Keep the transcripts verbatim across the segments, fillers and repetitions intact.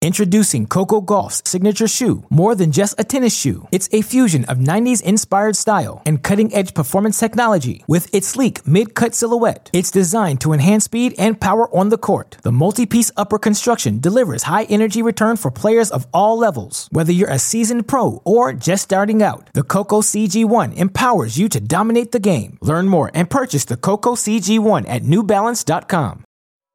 Introducing Coco Gauff's signature shoe, more than just a tennis shoe. It's a fusion of nineties-inspired style and cutting-edge performance technology. With its sleek mid-cut silhouette, it's designed to enhance speed and power on the court. The multi-piece upper construction delivers high-energy return for players of all levels. Whether you're a seasoned pro or just starting out, the Coco C G one empowers you to dominate the game. Learn more and purchase the Coco C G one at new balance dot com.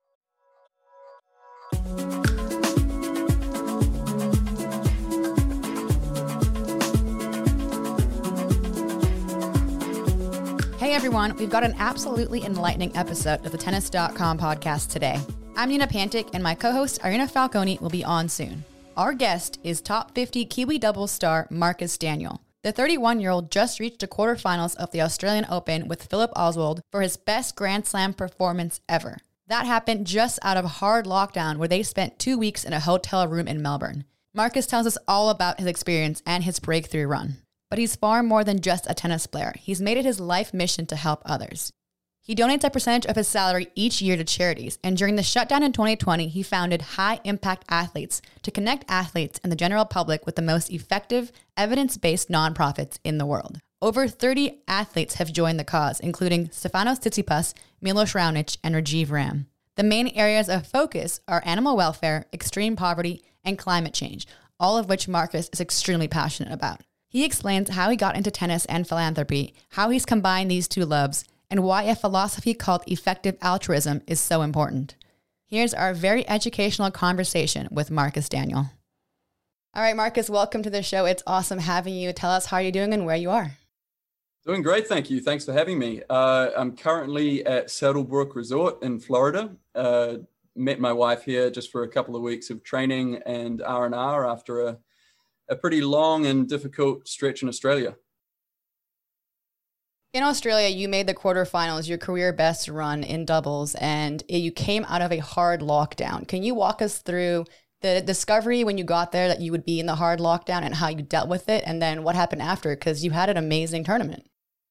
Hey everyone, we've got an absolutely enlightening episode of the tennis dot com podcast today. I'm Nina Pantic and my co-host Irina Falcone will be on soon. Our guest is top fifty Kiwi doubles star Marcus Daniel. The thirty-one-year-old just reached the quarterfinals of the Australian Open with Philip Oswald for his best Grand Slam performance ever. That happened just out of hard lockdown where they spent two weeks in a hotel room in Melbourne. Marcus tells us all about his experience and his breakthrough run. But he's far more than just a tennis player. He's made it his life mission to help others. He donates a percentage of his salary each year to charities, and during the shutdown in twenty twenty, he founded High Impact Athletes to connect athletes and the general public with the most effective, evidence-based nonprofits in the world. Over thirty athletes have joined the cause, including Stefanos Tsitsipas, Milos Raonic, and Rajiv Ram. The main areas of focus are animal welfare, extreme poverty, and climate change, all of which Marcus is extremely passionate about. He explains how he got into tennis and philanthropy, how he's combined these two loves, and why a philosophy called effective altruism is so important. Here's our very educational conversation with Marcus Daniel. All right, Marcus, welcome to the show. It's awesome having you. Tell us how you're doing and where you are. Doing great, thank you. Thanks for having me. Uh, I'm currently at Saddlebrook Resort in Florida. Uh, met my wife here just for a couple of weeks of training and R and R after a a pretty long and difficult stretch in Australia. In Australia, you made the quarterfinals, your career best run in doubles, and you came out of a hard lockdown. Can you walk us through the discovery when you got there that you would be in the hard lockdown and how you dealt with it, and then what happened after? Because you had an amazing tournament.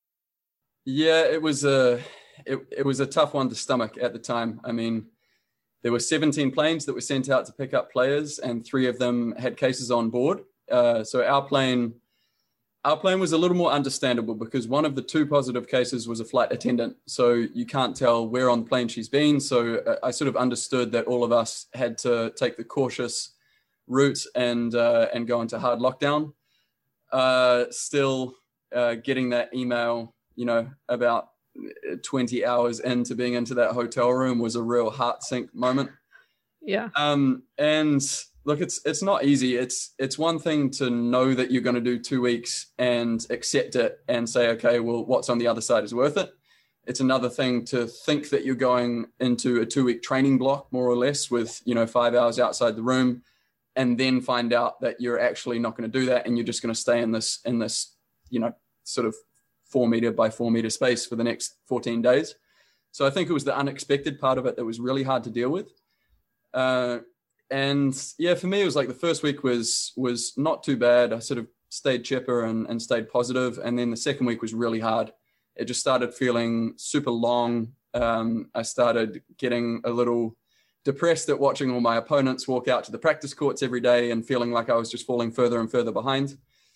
Yeah, it was a it, it was a tough one to stomach at the time. I mean, there were seventeen planes that were sent out to pick up players, and three of them had cases on board. Uh, so our plane, our plane was a little more understandable because one of the two positive cases was a flight attendant. So you can't tell where on the plane she's been. So I sort of understood that all of us had to take the cautious route and uh, and go into hard lockdown. Uh, still uh, getting that email, you know, about twenty hours into being into that hotel room was a real heart sink moment. Yeah. Um, and Look, it's it's not easy. It's it's one thing to know that you're going to do two weeks and accept it and say, okay, well, what's on the other side is worth it. It's another thing to think that you're going into a two-week training block, more or less, with, you know, five hours outside the room, and then find out that you're actually not going to do that and you're just going to stay in this in this, you know, sort of four meter by four meter space for the next fourteen days. So I think it was the unexpected part of it that was really hard to deal with. Uh, And yeah, for me, it was like the first week was was not too bad. I sort of stayed chipper and, and stayed positive. And then the second week was really hard. It just started feeling super long. Um, I started getting a little depressed at watching all my opponents walk out to the practice courts every day and feeling like I was just falling further and further behind.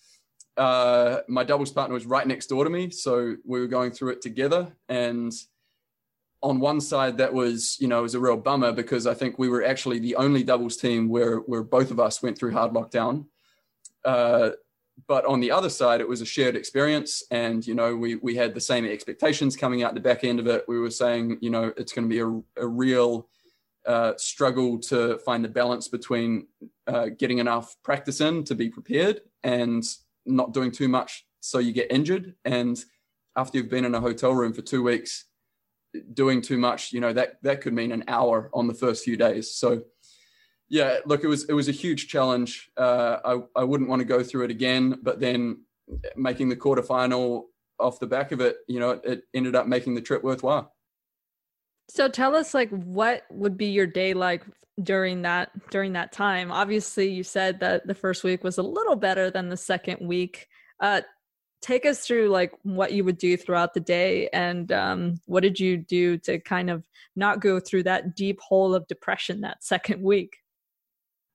Uh, my doubles partner was right next door to me. So we were going through it together. And on one side, that was, you know, it was a real bummer because I think we were actually the only doubles team where where both of us went through hard lockdown. Uh, but on the other side, it was a shared experience. And, you know, we we had the same expectations coming out the back end of it. We were saying, you know, it's going to be a, a real uh, struggle to find the balance between uh, getting enough practice in to be prepared and not doing too much so you get injured. And after you've been in a hotel room for two weeks, doing too much, you know, that that could mean an hour on the first few days. So yeah, look, it was it was a huge challenge. Uh, I, I wouldn't want to go through it again, but then making the quarterfinal off the back of it, you know, it, it ended up making the trip worthwhile. So tell us, like, what would be your day like during that during that time? Obviously, you said that the first week was a little better than the second week. Uh, take us through, like, what you would do throughout the day, and um, what did you do to kind of not go through that deep hole of depression that second week?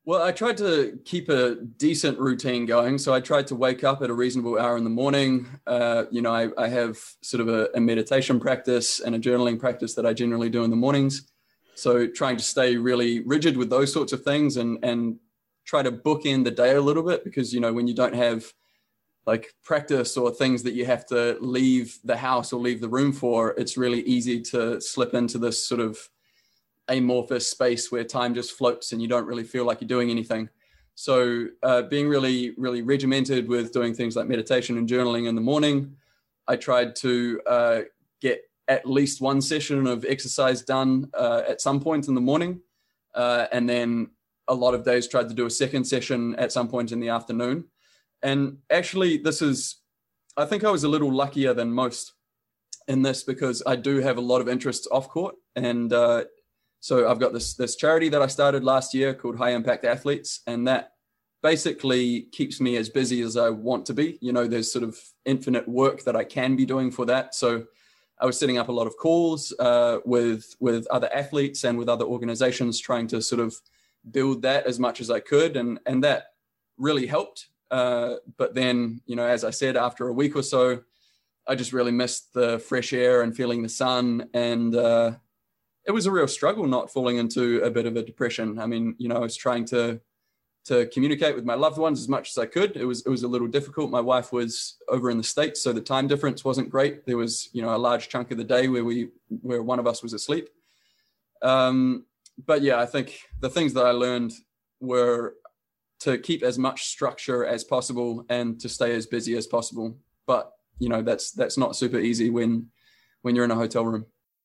Well, I tried to keep a decent routine going. So I tried to wake up at a reasonable hour in the morning. Uh, you know, I, I have sort of a, a meditation practice and a journaling practice that I generally do in the mornings. So trying to stay really rigid with those sorts of things and, and try to bookend the day a little bit, because, you know, when you don't have like practice or things that you have to leave the house or leave the room for, it's really easy to slip into this sort of amorphous space where time just floats and you don't really feel like you're doing anything. So uh, being really, really regimented with doing things like meditation and journaling in the morning, I tried to uh, get at least one session of exercise done uh, at some point in the morning. Uh, and then a lot of days tried to do a second session at some point in the afternoon. And actually, this is, I think I was a little luckier than most in this, because I do have a lot of interests off court. And uh, so I've got this, this charity that I started last year called High Impact Athletes. And that basically keeps me as busy as I want to be. You know, there's sort of infinite work that I can be doing for that. So I was setting up a lot of calls uh, with, with other athletes and with other organizations, trying to sort of build that as much as I could. And, and that really helped. Uh, but then, you know, as I said, after a week or so, I just really missed the fresh air and feeling the sun. And uh, it was a real struggle not falling into a bit of a depression. I mean, you know, I was trying to to communicate with my loved ones as much as I could. It was it was a little difficult. My wife was over in the States, so the time difference wasn't great. There was, you know, a large chunk of the day where we where one of us was asleep. Um, but yeah, I think the things that I learned were to keep as much structure as possible and to stay as busy as possible. But, you know, that's that's not super easy when when you're in a hotel room.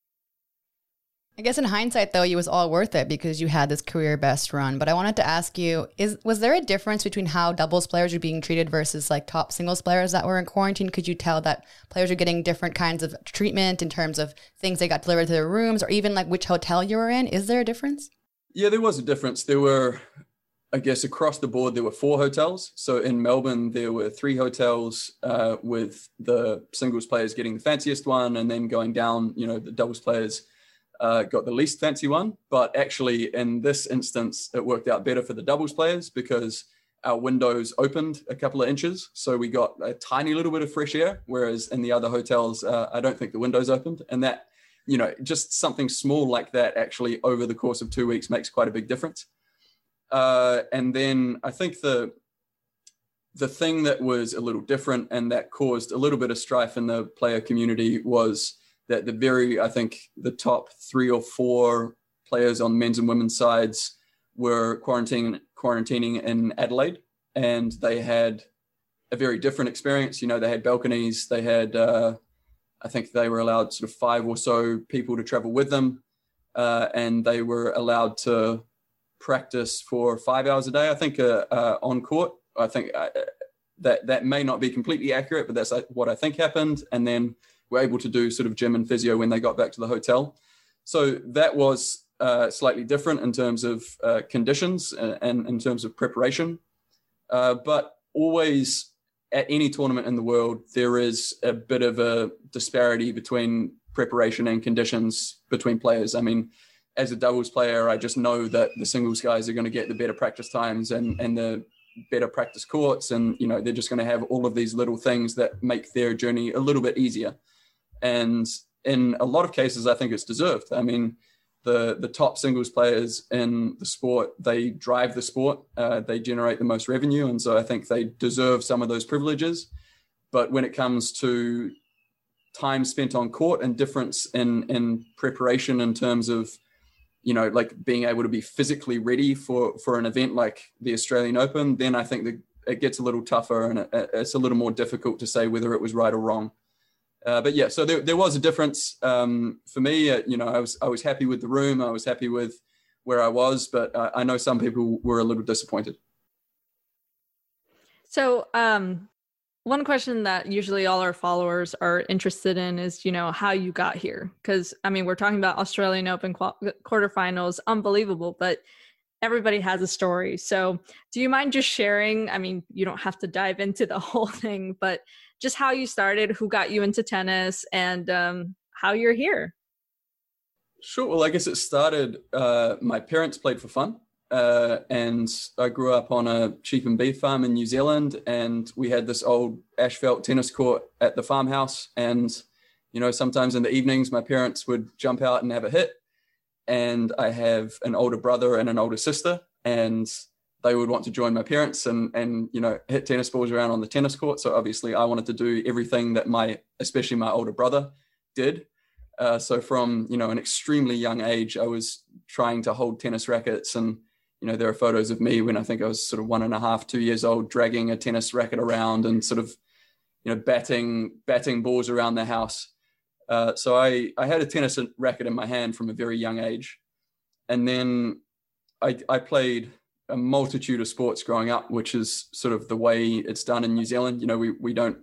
I guess in hindsight, though, it was all worth it because you had this career best run. But I wanted to ask you, is was there a difference between how doubles players were being treated versus like top singles players that were in quarantine? Could you tell that players were getting different kinds of treatment in terms of things they got delivered to their rooms, or even like which hotel you were in? Is there a difference? Yeah, there was a difference. There were, I guess, across the board, there were four hotels. So in Melbourne, there were three hotels uh, with the singles players getting the fanciest one, and then going down, you know, the doubles players uh, got the least fancy one. But actually, in this instance, it worked out better for the doubles players because our windows opened a couple of inches. So we got a tiny little bit of fresh air, whereas in the other hotels, uh, I don't think the windows opened. And that, you know, just something small like that actually over the course of two weeks makes quite a big difference. Uh, and then I think the the thing that was a little different and that caused a little bit of strife in the player community was that the very, I think the top three or four players on men's and women's sides were quarantining, quarantining in Adelaide, and they had a very different experience. You know, they had balconies, they had, uh, I think they were allowed sort of five or so people to travel with them, uh, and they were allowed to practice for five hours a day, I think, uh, uh, on court. I think uh, that that may not be completely accurate, but that's uh, what I think happened. And then we're able to do sort of gym and physio when they got back to the hotel. So that was uh, slightly different in terms of uh, conditions and, and in terms of preparation. Uh, but always at any tournament in the world, there is a bit of a disparity between preparation and conditions between players. I mean, as a doubles player, I just know that the singles guys are going to get the better practice times and, and the better practice courts. And, you know, they're just going to have all of these little things that make their journey a little bit easier. And in a lot of cases, I think it's deserved. I mean, the, the top singles players in the sport, they drive the sport, uh, they generate the most revenue. And so I think they deserve some of those privileges. But when it comes to time spent on court and difference in, in preparation in terms of, you know, like being able to be physically ready for, for an event like the Australian Open, then I think the, it gets a little tougher and it, it's a little more difficult to say whether it was right or wrong. Uh, but yeah, so there, there was a difference um, for me. Uh, you know, I was I was happy with the room. I was happy with where I was, but uh, I know some people were a little disappointed. So um, one question that usually all our followers are interested in is, you know, how you got here. Because, I mean, we're talking about Australian Open qu- quarterfinals, unbelievable, but everybody has a story. So do you mind just sharing? I mean, you don't have to dive into the whole thing, but just how you started, who got you into tennis, and um, how you're here. Sure. Well, I guess it started, uh, my parents played for fun. uh, and I grew up on a sheep and beef farm in New Zealand, and we had this old asphalt tennis court at the farmhouse. And, you know, sometimes in the evenings, my parents would jump out and have a hit. And I have an older brother and an older sister, and they would want to join my parents and, and, you know, hit tennis balls around on the tennis court. So obviously I wanted to do everything that my, especially my older brother did. Uh, so from, you know, an extremely young age, I was trying to hold tennis rackets. And, you know, there are photos of me when I think I was sort of one and a half, two years old, dragging a tennis racket around and sort of, you know, batting, batting balls around the house. Uh, so I, I had a tennis racket in my hand from a very young age. And then I, I played a multitude of sports growing up, which is sort of the way it's done in New Zealand. You know, we, we don't,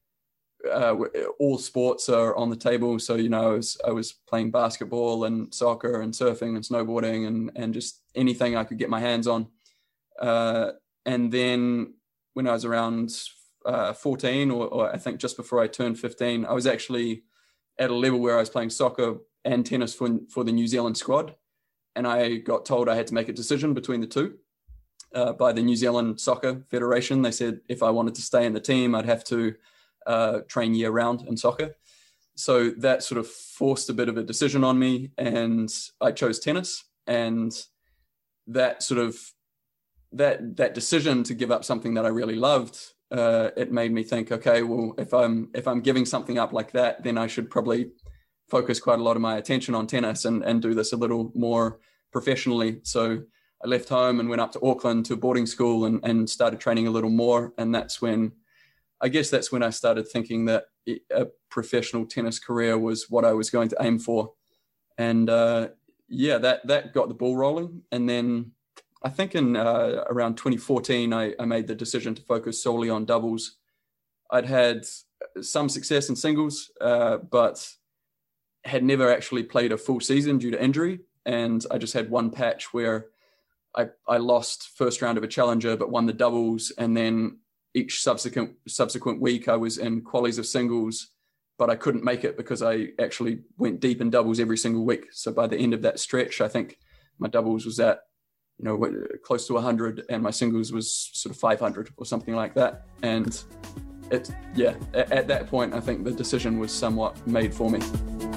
uh, all sports are on the table. So, you know, I was, I was playing basketball and soccer and surfing and snowboarding and, and just anything I could get my hands on. Uh, and then when I was around uh, fourteen, or, or I think just before I turned fifteen, I was actually at a level where I was playing soccer and tennis for, for the New Zealand squad. And I got told I had to make a decision between the two uh, by the New Zealand Soccer Federation. They said if I wanted to stay in the team, I'd have to uh, train year round in soccer. So that sort of forced a bit of a decision on me, and I chose tennis. And that sort of, that, that decision to give up something that I really loved, Uh, it made me think, okay, well, if I'm if I'm giving something up like that, then I should probably focus quite a lot of my attention on tennis and, and do this a little more professionally. So I left home and went up to Auckland to boarding school and, and started training a little more. And that's when, I guess that's when I started thinking that a professional tennis career was what I was going to aim for. And uh, yeah, that that got the ball rolling. And then I think in uh, around twenty fourteen, I, I made the decision to focus solely on doubles. I'd had some success in singles, uh, but had never actually played a full season due to injury. And I just had one patch where I, I lost first round of a challenger, but won the doubles. And then each subsequent subsequent week I was in qualies of singles, but I couldn't make it because I actually went deep in doubles every single week. So by the end of that stretch, I think my doubles was at, you know, close to one hundred, and my singles was sort of five hundred or something like that. And it, yeah, at, at that point, I think the decision was somewhat made for me.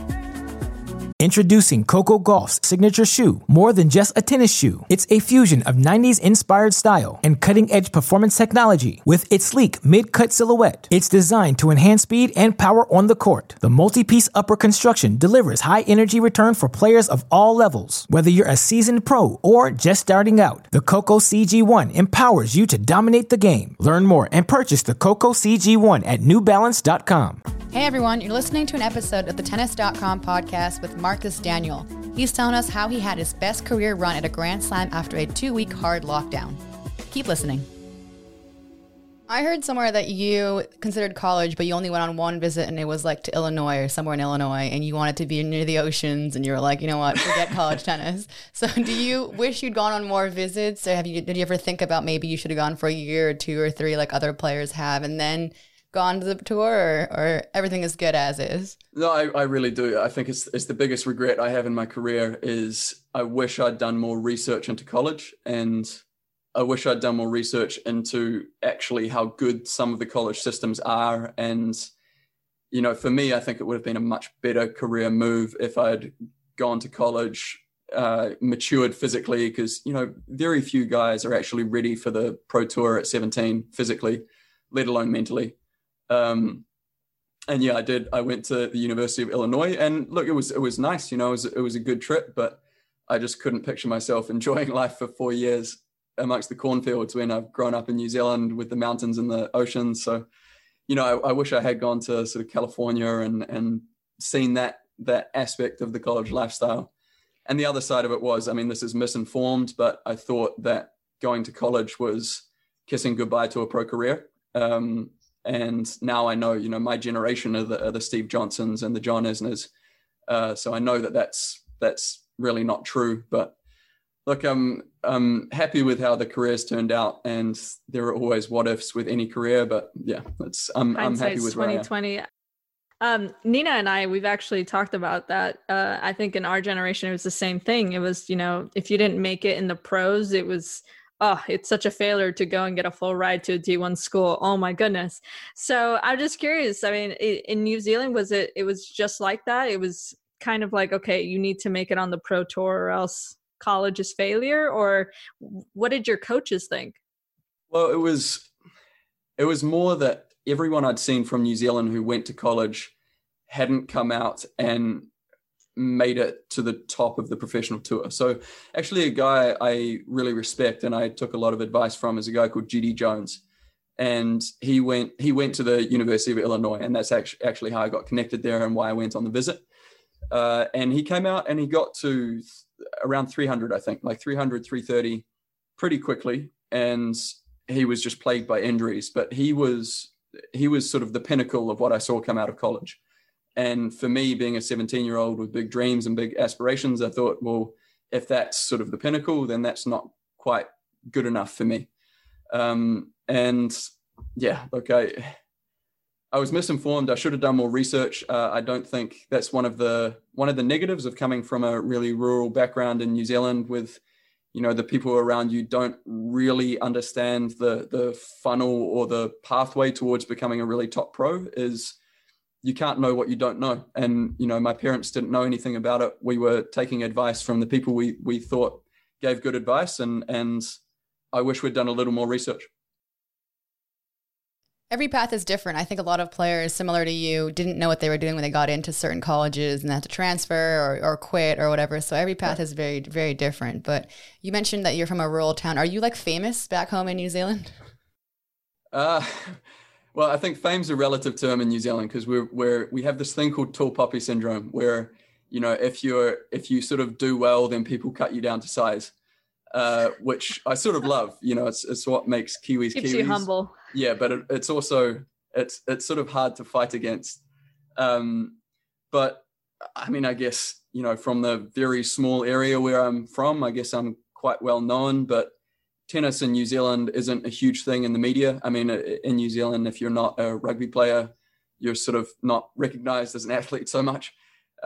Introducing Coco Gauff's signature shoe. More than just a tennis shoe, it's a fusion of nineties inspired style and cutting-edge performance technology. With its sleek mid-cut silhouette, it's designed to enhance speed and power on the court. The multi-piece upper construction delivers high-energy return for players of all levels. Whether you're a seasoned pro or just starting out, the Coco C G one empowers you to dominate the game. Learn more and purchase the Coco C G one at new balance dot com. Hey everyone, you're listening to an episode of the tennis dot com podcast with Marcus Daniel. He's telling us how he had his best career run at a Grand Slam after a two-week hard lockdown. Keep listening. I heard somewhere that you considered college, but you only went on one visit, and it was like to Illinois or somewhere in Illinois, and you wanted to be near the oceans, and you were like, you know what, forget college tennis. So do you wish you'd gone on more visits, or have you? Did you ever think about maybe you should have gone for a year or two or three like other players have, and then gone to the tour, or, or everything is good as is? No, I, I really do. I think it's it's the biggest regret I have in my career is I wish I'd done more research into college, and I wish I'd done more research into actually how good some of the college systems are. And, you know, for me, I think it would have been a much better career move if I'd gone to college, uh, matured physically, because, you know, very few guys are actually ready for the pro tour at seventeen physically, let alone mentally. Um, and yeah, I did. I went to the University of Illinois, and look, it was it was nice. You know, it was it was a good trip, but I just couldn't picture myself enjoying life for four years amongst the cornfields when I've grown up in New Zealand with the mountains and the oceans. So, you know, I, I wish I had gone to sort of California and and seen that that aspect of the college lifestyle. And the other side of it was, I mean, this is misinformed, but I thought that going to college was kissing goodbye to a pro career. Um, And now I know, you know, my generation are the, are the Steve Johnsons and the John Isners. Uh, so I know that that's, that's really not true. But look, I'm, I'm happy with how the career's turned out. And there are always what ifs with any career. But yeah, it's, I'm, I'm happy with where I am. twenty twenty. Um, Nina and I, we've actually talked about that. Uh, I think in our generation, it was the same thing. It was, you know, if you didn't make it in the pros, it was, oh, it's such a failure to go and get a full ride to a D one school. Oh my goodness. So I'm just curious. I mean, in New Zealand, was it, it was just like that? It was kind of like, okay, you need to make it on the pro tour or else college is failure? Or what did your coaches think? Well, it was, it was more that everyone I'd seen from New Zealand who went to college hadn't come out and made it to the top of the professional tour. So actually a guy I really respect and I took a lot of advice from is a guy called G D Jones. And he went he went to the University of Illinois, and that's actually, actually how I got connected there and why I went on the visit. Uh, and he came out and he got to around three hundred, I think, like three hundred, three thirty pretty quickly. And he was just plagued by injuries, but he was he was sort of the pinnacle of what I saw come out of college. And for me, being a seventeen-year-old with big dreams and big aspirations, I thought, well, if that's sort of the pinnacle, then that's not quite good enough for me. Um, and yeah, look, I, I was misinformed. I should have done more research. Uh, I don't think that's one of the one of the negatives of coming from a really rural background in New Zealand with, you know, the people around you don't really understand the the funnel or the pathway towards becoming a really top pro is you can't know what you don't know. And, you know, my parents didn't know anything about it. We were taking advice from the people we we thought gave good advice. And, and I wish we'd done a little more research. Every path is different. I think a lot of players similar to you didn't know what they were doing when they got into certain colleges and had to transfer or, or quit or whatever. So every path is very, very different. But you mentioned that you're from a rural town. Are you like famous back home in New Zealand? Uh, well, I think fame's a relative term in New Zealand because we're, we're, we have this thing called tall poppy syndrome where, you know, if you're, if you sort of do well, then people cut you down to size, uh, which I sort of love. You know, it's, it's what makes Kiwis Keeps Kiwis. you humble. Yeah, but it, it's also, it's it's sort of hard to fight against. Um, but I mean, I guess, you know, from the very small area where I'm from, I guess I'm quite well known, but tennis in New Zealand isn't a huge thing in the media. I mean, in New Zealand, if you're not a rugby player, you're sort of not recognized as an athlete so much.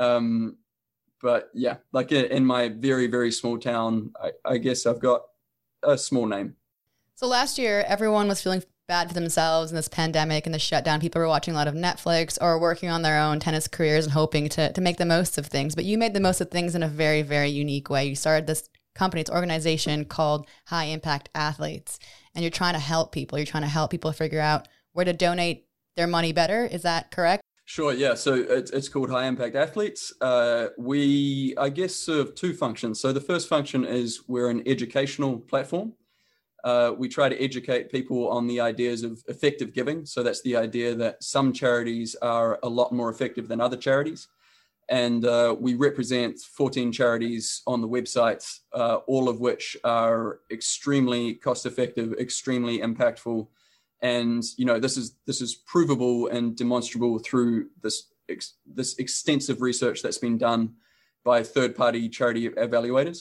Um, but yeah, like in my very, very small town, I, I guess I've got a small name. So last year, everyone was feeling bad for themselves in this pandemic and the shutdown. People were watching a lot of Netflix or working on their own tennis careers and hoping to, to make the most of things. But you made the most of things in a very, very unique way. You started this company, it's organization called High Impact Athletes, and you're trying to help people. You're trying to help people figure out where to donate their money better. Is that correct? Sure. Yeah. So it's, it's called High Impact Athletes. Uh, we, I guess, serve two functions. So the first function is we're an educational platform. Uh, we try to educate people on the ideas of effective giving. So that's the idea that some charities are a lot more effective than other charities. And uh, we represent fourteen charities on the website, uh, all of which are extremely cost effective, extremely impactful. And, you know, this is this is provable and demonstrable through this, ex- this extensive research that's been done by third-party charity evaluators.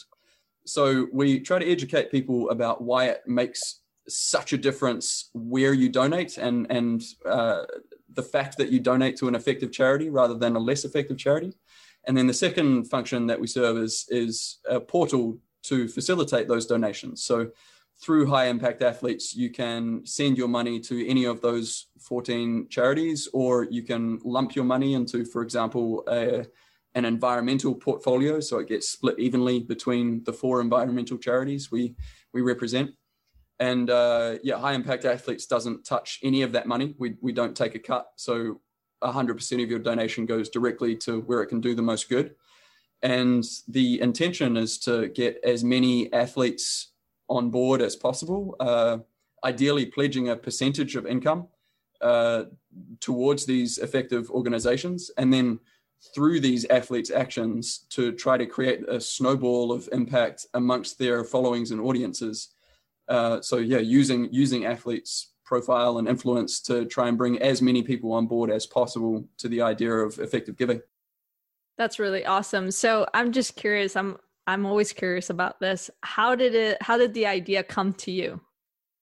So we try to educate people about why it makes such a difference where you donate and, and uh, the fact that you donate to an effective charity rather than a less effective charity. And then the second function that we serve is, is a portal to facilitate those donations. So through High Impact Athletes, you can send your money to any of those fourteen charities, or you can lump your money into, for example, a, an environmental portfolio. So it gets split evenly between the four environmental charities we, we represent. And uh, yeah, High Impact Athletes doesn't touch any of that money. We we don't take a cut. So one hundred percent of your donation goes directly to where it can do the most good. And the intention is to get as many athletes on board as possible, uh, ideally pledging a percentage of income uh, towards these effective organizations. And then through these athletes' actions to try to create a snowball of impact amongst their followings and audiences. Uh, so yeah, using using athletes' profile and influence to try and bring as many people on board as possible to the idea of effective giving. That's really awesome. So I'm just curious. I'm I'm always curious about this. How did it? How did the idea come to you?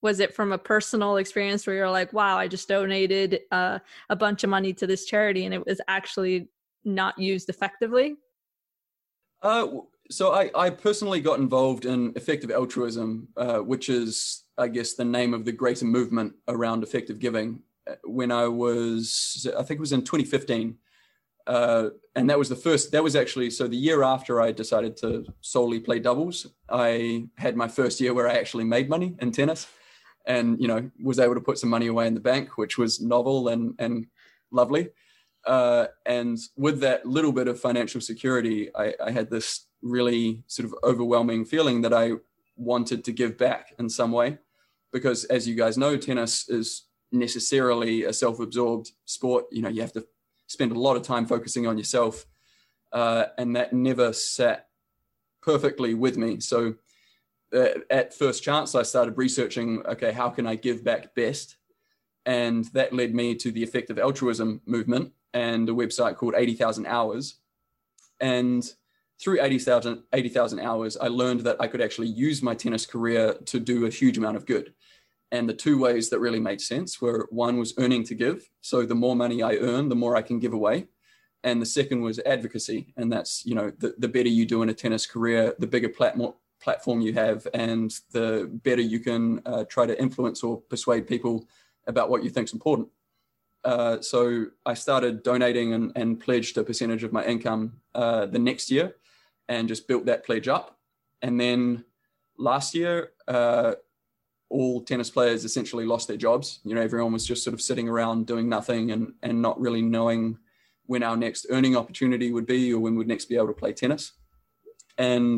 Was it from a personal experience where you're like, wow, I just donated uh, a bunch of money to this charity and it was actually not used effectively? Uh, so I, I personally got involved in effective altruism, uh, which is, I guess, the name of the greater movement around effective giving, when I was, I think it was in twenty fifteen. Uh, and that was the first, that was actually, so the year after I decided to solely play doubles, I had my first year where I actually made money in tennis and, you know, was able to put some money away in the bank, which was novel and, and lovely. Uh, and with that little bit of financial security, I, I had this really sort of overwhelming feeling that I wanted to give back in some way, because as you guys know, tennis is necessarily a self-absorbed sport. You know, you have to spend a lot of time focusing on yourself, uh, and that never sat perfectly with me. So uh, at first chance, I started researching, okay, how can I give back best? And that led me to the effective altruism movement and a website called eighty thousand hours. And through eighty thousand hours, I learned that I could actually use my tennis career to do a huge amount of good. And the two ways that really made sense were, one was earning to give. So the more money I earn, the more I can give away. And the second was advocacy. And that's, you know, the, the better you do in a tennis career, the bigger platform platform you have, and the better you can uh, try to influence or persuade people about what you think is important. Uh, so I started donating and, and pledged a percentage of my income uh, the next year and just built that pledge up. And then last year, uh, all tennis players essentially lost their jobs. You know, everyone was just sort of sitting around doing nothing and, and not really knowing when our next earning opportunity would be or when we'd next be able to play tennis. And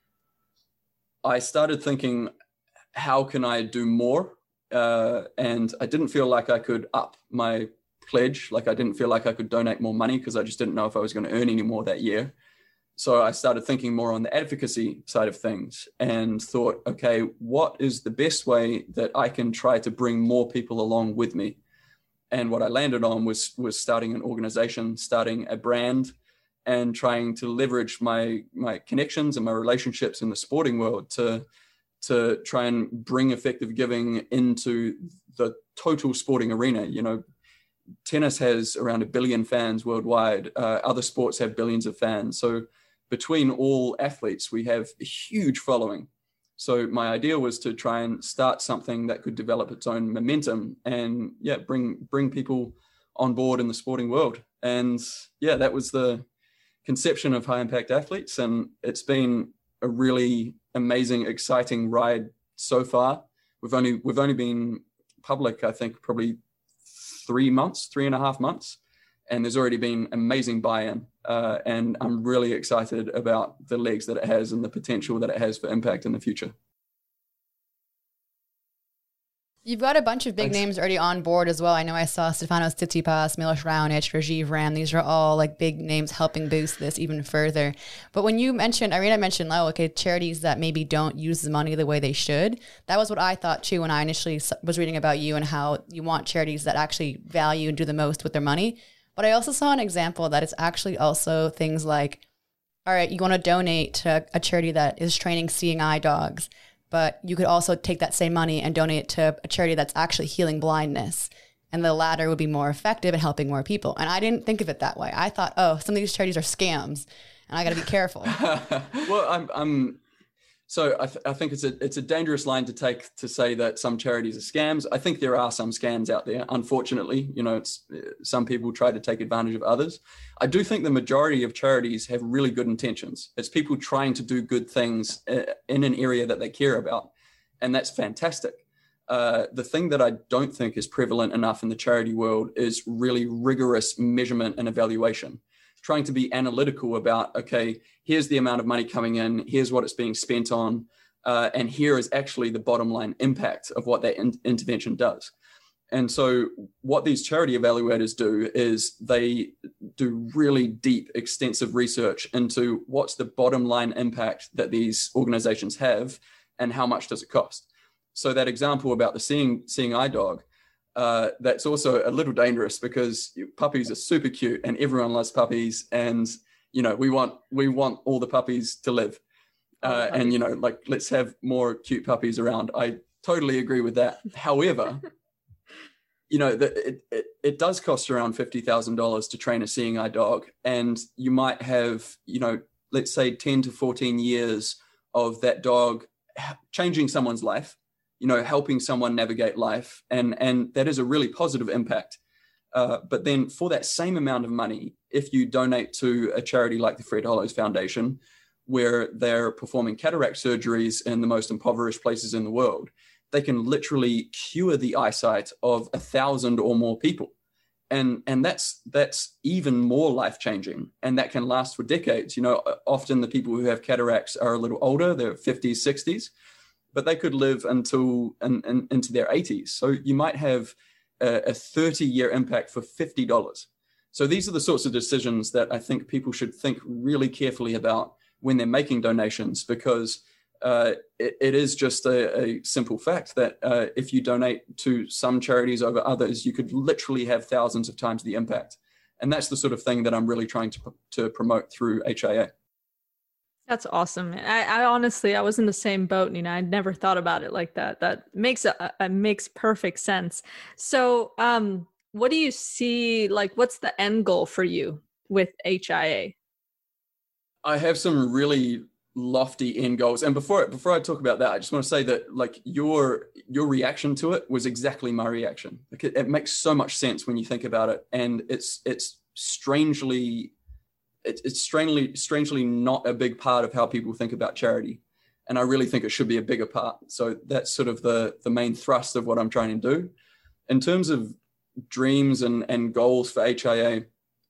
I started thinking, how can I do more? Uh, and I didn't feel like I could up my pledge. Like I didn't feel like I could donate more money because I just didn't know if I was going to earn any more that year. So I started thinking more on the advocacy side of things and thought, okay, what is the best way that I can try to bring more people along with me? And what I landed on was, was starting an organization, starting a brand, and trying to leverage my, my connections and my relationships in the sporting world to, to try and bring effective giving into the total sporting arena. You know, tennis has around a billion fans worldwide. Uh, other sports have billions of fans. So between all athletes, we have a huge following. So my idea was to try and start something that could develop its own momentum and yeah, bring bring people on board in the sporting world. And yeah, that was the conception of High Impact Athletes. And it's been a really amazing, exciting ride so far. We've only we've only been public, I think, probably three months, three and a half months. And there's already been amazing buy-in. Uh, and I'm really excited about the legs that it has and the potential that it has for impact in the future. You've got a bunch of big Thanks. names already on board as well. I know I saw Stefanos Tsitsipas, Milos Raonic, Rajiv Ram. These are all like big names helping boost this even further. But when you mentioned, Irina mentioned, oh, okay, charities that maybe don't use the money the way they should. That was what I thought too when I initially was reading about you and how you want charities that actually value and do the most with their money. But I also saw an example that it's actually also things like, all right, you want to donate to a charity that is training seeing eye dogs, but you could also take that same money and donate it to a charity that's actually healing blindness. And the latter would be more effective at helping more people. And I didn't think of it that way. I thought, oh, some of these charities are scams and I got to be careful. Well, I'm, I'm so I, th- I think it's a it's a dangerous line to take to say that some charities are scams. I think there are some scams out there. Unfortunately, you know, it's some people try to take advantage of others. I do think the majority of charities have really good intentions. It's people trying to do good things in an area that they care about, and that's fantastic. Uh, the thing that I don't think is prevalent enough in the charity world is really rigorous measurement and evaluation. Trying to be analytical about, okay, here's the amount of money coming in, here's what it's being spent on, uh, and here is actually the bottom line impact of what that in- intervention does. And so what these charity evaluators do is they do really deep, extensive research into what's the bottom line impact that these organizations have and how much does it cost. So that example about the seeing, seeing eye dog, Uh, that's also a little dangerous because puppies are super cute and everyone loves puppies, and you know we want we want all the puppies to live, uh, and you know like let's have more cute puppies around. I totally agree with that. However, you know, the, it, it, it does cost around fifty thousand dollars to train a seeing eye dog. And you might have, you know, let's say ten to fourteen years of that dog changing someone's life, you know, helping someone navigate life. And, and that is a really positive impact. Uh, but then for that same amount of money, if you donate to a charity like the Fred Hollows Foundation, where they're performing cataract surgeries in the most impoverished places in the world, they can literally cure the eyesight of a thousand or more people. And, and that's, that's even more life-changing, and that can last for decades. You know, often the people who have cataracts are a little older, they're fifties, sixties, but they could live until in, in, into their eighties. So you might have a thirty-year impact for fifty dollars. So these are the sorts of decisions that I think people should think really carefully about when they're making donations, because uh, it, it is just a, a simple fact that uh, if you donate to some charities over others, you could literally have thousands of times the impact. And that's the sort of thing that I'm really trying to, to promote through H I A. That's awesome. I, I honestly, I was in the same boat. You know, I'd never thought about it like that. That makes a, a makes perfect sense. So, um, what do you see? Like, what's the end goal for you with H I A? I have some really lofty end goals. And before before I talk about that, I just want to say that like your your reaction to it was exactly my reaction. Like it, it makes so much sense when you think about it, and it's it's strangely it, it's strangely strangely not a big part of how people think about charity, and I really think it should be a bigger part. So that's sort of the the main thrust of what I'm trying to do. In terms of dreams and and goals for H I A,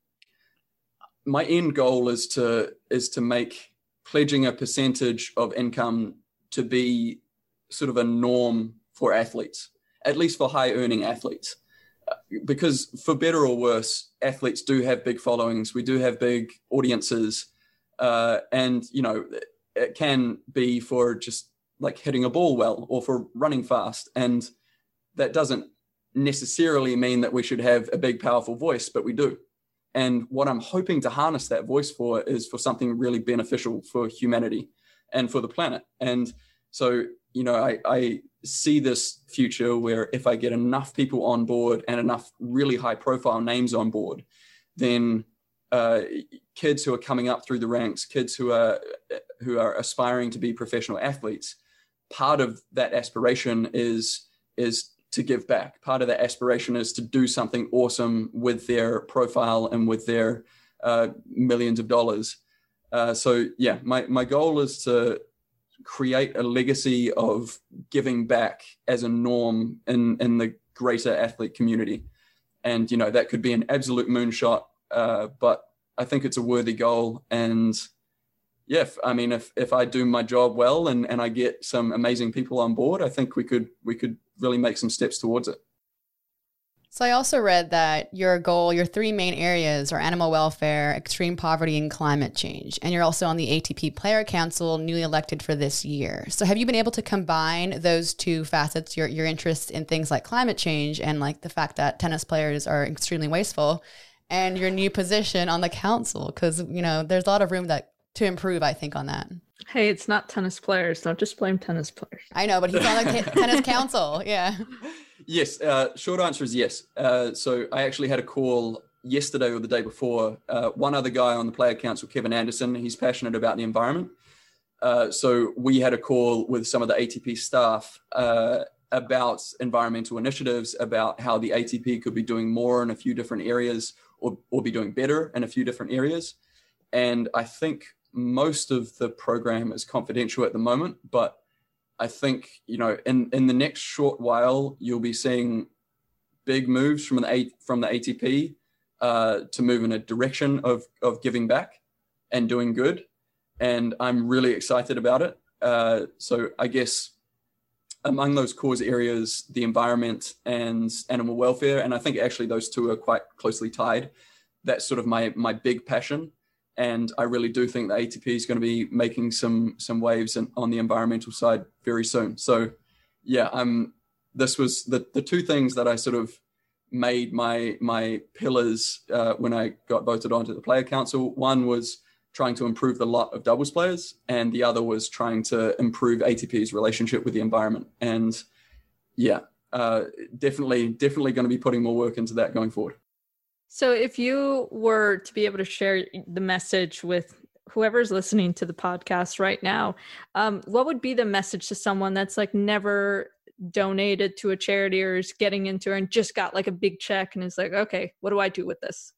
my end goal is to is to make pledging a percentage of income to be sort of a norm for athletes, at least for high earning athletes. Because for better or worse, athletes do have big followings. We do have big audiences. Uh, and, you know, it can be for just like hitting a ball well or for running fast. And that doesn't necessarily mean that we should have a big, powerful voice, but we do. And what I'm hoping to harness that voice for is for something really beneficial for humanity and for the planet. And so, you know, I, I see this future where if I get enough people on board and enough really high profile names on board, then uh, kids who are coming up through the ranks, kids who are who are aspiring to be professional athletes, part of that aspiration is is to give back. Part of that aspiration is to do something awesome with their profile and with their uh, millions of dollars. Uh, so yeah, my, my goal is to create a legacy of giving back as a norm in, in the greater athlete community. And, you know, that could be an absolute moonshot, uh, but I think it's a worthy goal. And yeah, if, I mean, if, if I do my job well and, and I get some amazing people on board, I think we could, we could really make some steps towards it. So I also read that your goal, your three main areas are animal welfare, extreme poverty, and climate change. And you're also on the A T P Player Council, newly elected for this year. So have you been able to combine those two facets, your, your interest in things like climate change and like the fact that tennis players are extremely wasteful, and your new position on the council? Because, you know, there's a lot of room that to improve, I think, on that. Hey, it's not tennis players. Don't just blame tennis players. I know, but he's on the tennis council. Yeah. Yes. Uh, short answer is yes. Uh, so I actually had a call yesterday or the day before. Uh, one other guy on the player council, Kevin Anderson, he's passionate about the environment. Uh, so we had a call with some of the A T P staff uh, about environmental initiatives, about how the A T P could be doing more in a few different areas or, or be doing better in a few different areas. And I think most of the program is confidential at the moment, but I think, you know, in, in the next short while, you'll be seeing big moves from the, from the A T P uh, to move in a direction of, of giving back and doing good. And I'm really excited about it. Uh, so I guess among those cause areas, the environment and animal welfare, and I think actually those two are quite closely tied. That's sort of my my big passion. And I really do think the A T P is going to be making some some waves in, on the environmental side very soon. So, yeah, I'm. This was the the two things that I sort of made my my pillars uh, when I got voted onto the player council. One was trying to improve the lot of doubles players, and the other was trying to improve A T P's relationship with the environment. And yeah, uh, definitely, definitely going to be putting more work into that going forward. So if you were to be able to share the message with whoever's listening to the podcast right now, um, what would be the message to someone that's like never donated to a charity or is getting into it and just got like a big check and is like, okay, what do I do with this?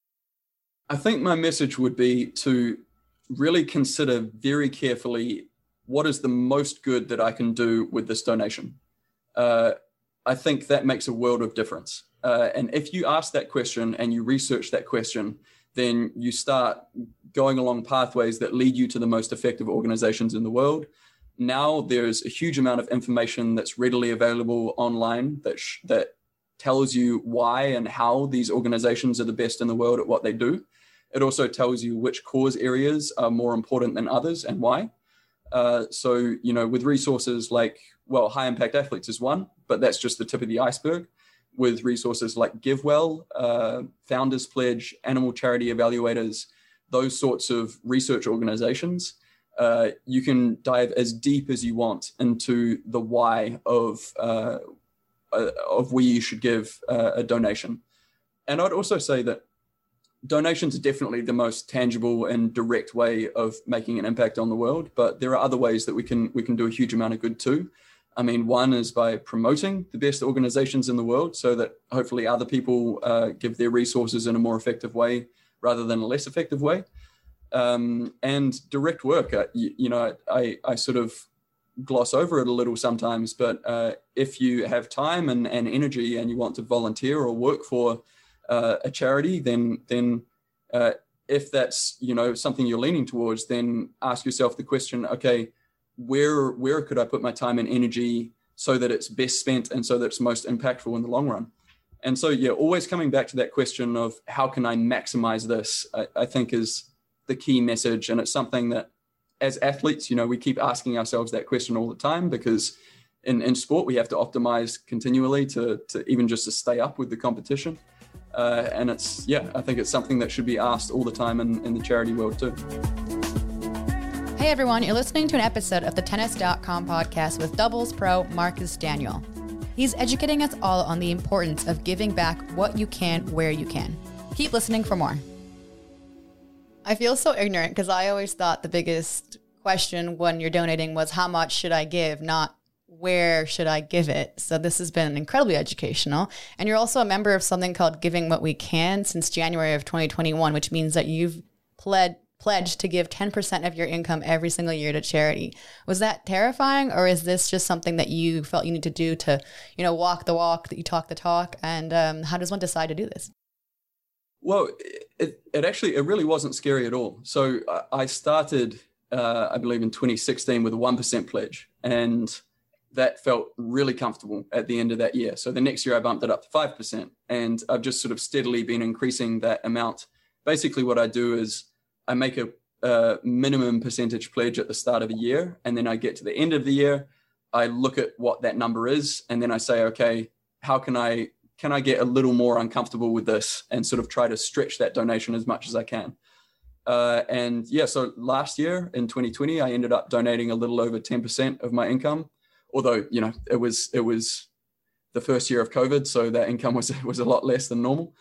I think my message would be to really consider very carefully what is the most good that I can do with this donation. Uh, I think that makes a world of difference. Uh, and if you ask that question and you research that question, then you start going along pathways that lead you to the most effective organizations in the world. Now there's a huge amount of information that's readily available online that sh- that tells you why and how these organizations are the best in the world at what they do. It also tells you which cause areas are more important than others and why. Uh, so, you know, with resources like, well, High Impact Athletes is one, but that's just the tip of the iceberg. With resources like GiveWell, uh, Founders Pledge, Animal Charity Evaluators, those sorts of research organizations, uh, you can dive as deep as you want into the why of uh, uh, of where you should give uh, a donation. And I'd also say that donations are definitely the most tangible and direct way of making an impact on the world, but there are other ways that we can we can do a huge amount of good too. I mean, one is by promoting the best organizations in the world so that hopefully other people uh, give their resources in a more effective way rather than a less effective way. Um, and direct work, uh, you, you know, I, I sort of gloss over it a little sometimes, but uh, if you have time and, and energy and you want to volunteer or work for uh, a charity, then, then uh, if that's, you know, something you're leaning towards, then ask yourself the question, okay, where where could I put my time and energy so that it's best spent and so that it's most impactful in the long run? And so, yeah, always coming back to that question of how can I maximize this, I, I think is the key message. And it's something that as athletes, you know, we keep asking ourselves that question all the time because in, in sport, we have to optimize continually to, to even just to stay up with the competition. Uh, and it's, yeah, I think it's something that should be asked all the time in, in the charity world too. Hey everyone, you're listening to an episode of the tennis dot com podcast with doubles pro Marcus Daniel. He's educating us all on the importance of giving back what you can, where you can. Keep listening for more. I feel so ignorant because I always thought the biggest question when you're donating was how much should I give, not where should I give it? So this has been incredibly educational. And you're also a member of something called Giving What We Can since January of twenty twenty-one, which means that you've pled pledged to give ten percent of your income every single year to charity. Was that terrifying, or is this just something that you felt you need to do to, you know, walk the walk, that you talk the talk? And um, how does one decide to do this? Well, it, it actually, it really wasn't scary at all. So I started, uh, I believe in twenty sixteen with a one percent pledge, and that felt really comfortable at the end of that year. So the next year I bumped it up to five percent, and I've just sort of steadily been increasing that amount. Basically what I do is I make a, a minimum percentage pledge at the start of a year, and then I get to the end of the year, I look at what that number is, and then I say, okay, how can I can I get a little more uncomfortable with this and sort of try to stretch that donation as much as I can. Uh, and yeah, so last year in twenty twenty, I ended up donating a little over ten percent of my income, although, you know, it was it was the first year of COVID, so that income was was a lot less than normal.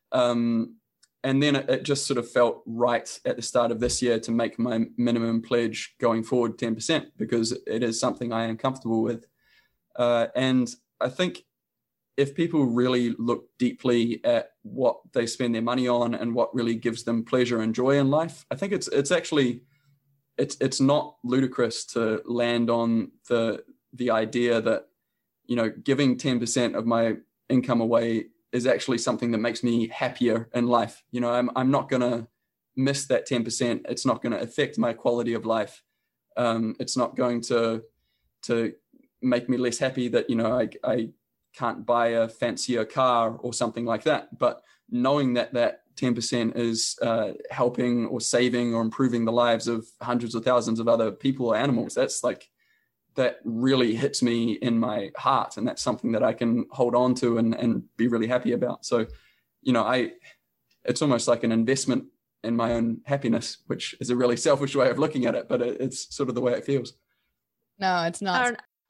Um, And then it just sort of felt right at the start of this year to make my minimum pledge going forward ten percent because it is something I am comfortable with. Uh, and I think if people really look deeply at what they spend their money on and what really gives them pleasure and joy in life, I think it's it's actually it's it's not ludicrous to land on the the idea that, you know, giving ten percent of my income away is actually something that makes me happier in life. You know, I'm I'm not going to miss that ten percent. It's not going to affect my quality of life. Um, it's not going to to make me less happy that, you know, I, I can't buy a fancier car or something like that. But knowing that that ten percent is uh, helping or saving or improving the lives of hundreds of thousands of other people or animals, that's like, that really hits me in my heart. And that's something that I can hold on to and, and be really happy about. So, you know, I, it's almost like an investment in my own happiness, which is a really selfish way of looking at it, but it, it's sort of the way it feels. No, it's not. I don't,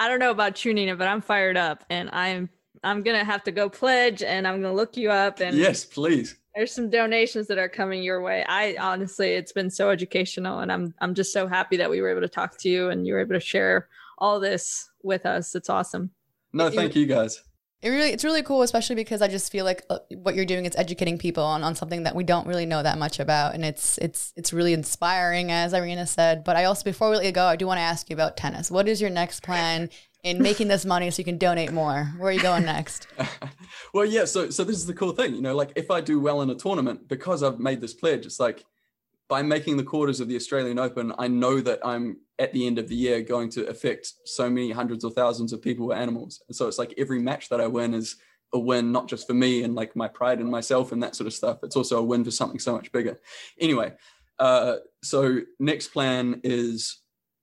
I don't know about you, Nina, but I'm fired up, and I'm I'm gonna have to go pledge, and I'm gonna look you up. And yes, please. There's some donations that are coming your way. I honestly, it's been so educational, and I'm I'm just so happy that we were able to talk to you and you were able to share all this with us. It's awesome. No, thank you guys. It really, it's really cool, especially because I just feel like uh, what you're doing is educating people on, on something that we don't really know that much about, and it's it's it's really inspiring, as Irina said. But I also, before we let you go, I do want to ask you about tennis. What is your next plan in making this money so you can donate more? Where are you going next? Well, yeah. So so this is the cool thing, you know, like if I do well in a tournament, because I've made this pledge, it's like by making the quarters of the Australian Open, I know that I'm at the end of the year going to affect so many hundreds or thousands of people or animals. And so it's like every match that I win is a win, not just for me and like my pride in myself and that sort of stuff. It's also a win for something so much bigger. Anyway, uh, so next plan is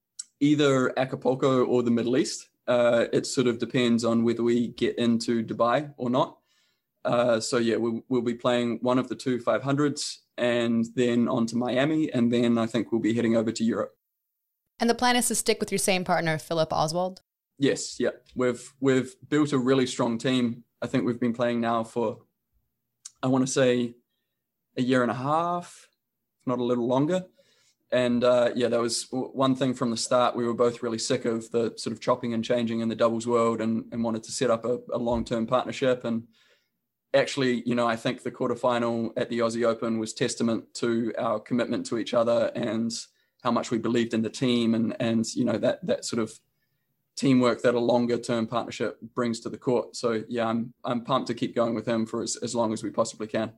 either Acapulco or the Middle East. Uh, it sort of depends on whether we get into Dubai or not. Uh, so yeah, we'll, we'll be playing one of the two five hundreds and then on to Miami. And then I think we'll be heading over to Europe. And the plan is to stick with your same partner, Philip Oswald? Yes, yeah. We've we've built a really strong team. I think we've been playing now for, I want to say, a year and a half, if not a little longer. And uh, yeah, that was one thing from the start. We were both really sick of the sort of chopping and changing in the doubles world and, and wanted to set up a, a long-term partnership. And actually, you know, I think the quarterfinal at the Aussie Open was testament to our commitment to each other and how much we believed in the team and, and you know, that that sort of teamwork that a longer term partnership brings to the court. So yeah, I'm I'm pumped to keep going with him for as, as long as we possibly can.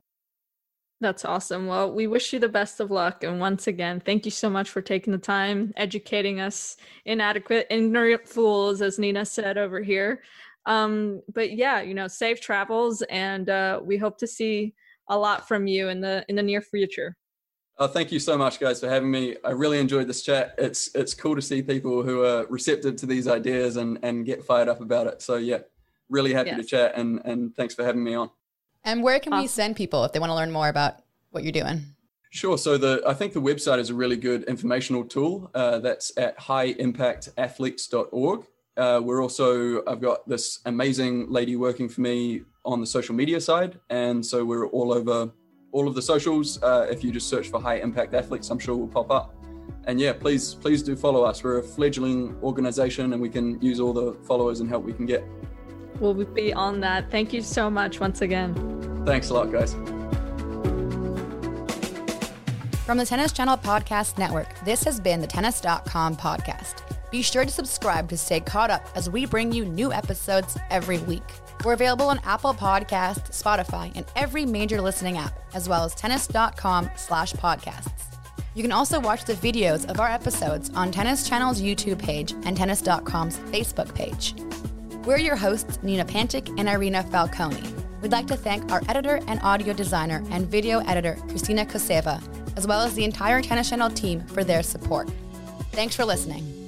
That's awesome. Well, we wish you the best of luck. And once again, thank you so much for taking the time, educating us inadequate, ignorant fools, as Nina said over here. Um, but yeah, you know, safe travels, and uh, we hope to see a lot from you in the in the near future. Oh, thank you so much, guys, for having me. I really enjoyed this chat. It's it's cool to see people who are receptive to these ideas and, and get fired up about it. So yeah, really happy yes. to chat, and, and thanks for having me on. And where can awesome. we send people if they want to learn more about what you're doing? Sure. So the I think the website is a really good informational tool. Uh, that's at high impact athletes dot org. Uh, we're also, I've got this amazing lady working for me on the social media side. And so we're all over all of the socials. Uh, if you just search for High Impact Athletes, I'm sure we'll pop up. And yeah, please, please do follow us. We're a fledgling organization and we can use all the followers and help we can get. We'll be on that. Thank you so much once again. Thanks a lot, guys. From the Tennis Channel Podcast Network, this has been the tennis dot com podcast. Be sure to subscribe to stay caught up as we bring you new episodes every week. We're available on Apple Podcasts, Spotify, and every major listening app, as well as tennis dot com slash podcasts. You can also watch the videos of our episodes on Tennis Channel's YouTube page and tennis dot com's Facebook page. We're your hosts, Nina Pantic and Irina Falconi. We'd like to thank our editor and audio designer and video editor, Christina Koseva, as well as the entire Tennis Channel team for their support. Thanks for listening.